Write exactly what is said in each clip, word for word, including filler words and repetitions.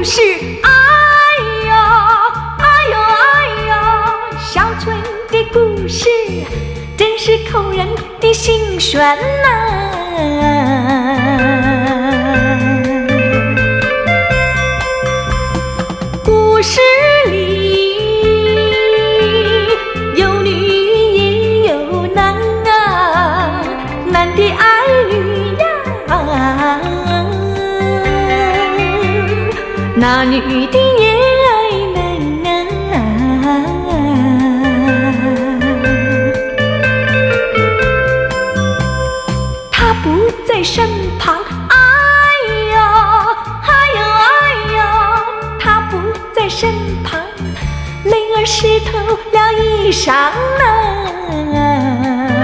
事，哎呦哎呦哎呦，小春的故事真是扣人的心弦呐。故事里有女也有男啊，男的爱女呀，那女的也爱男啊。他不在身旁，哎呦哎呦哎呦，他不在身旁，泪儿湿透了衣裳啊。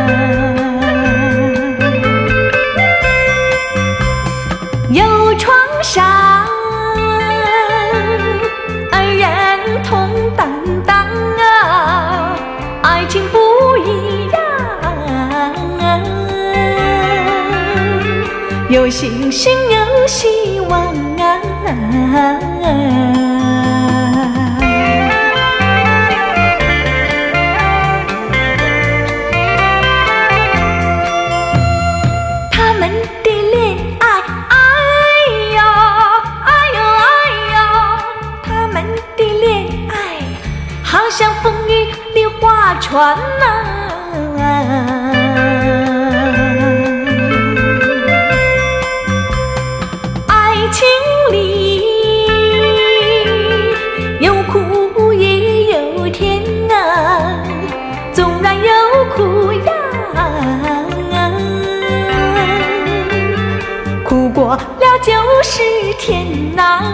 有创伤，二人同担当啊，爱情不一样，有星星有希望啊。他们的恋爱，哎呦哎呦哎呦，他们的恋爱好像风雨里划船啊。爱情里有苦也有甜啊，纵然有苦呀，苦过了就是甜呐。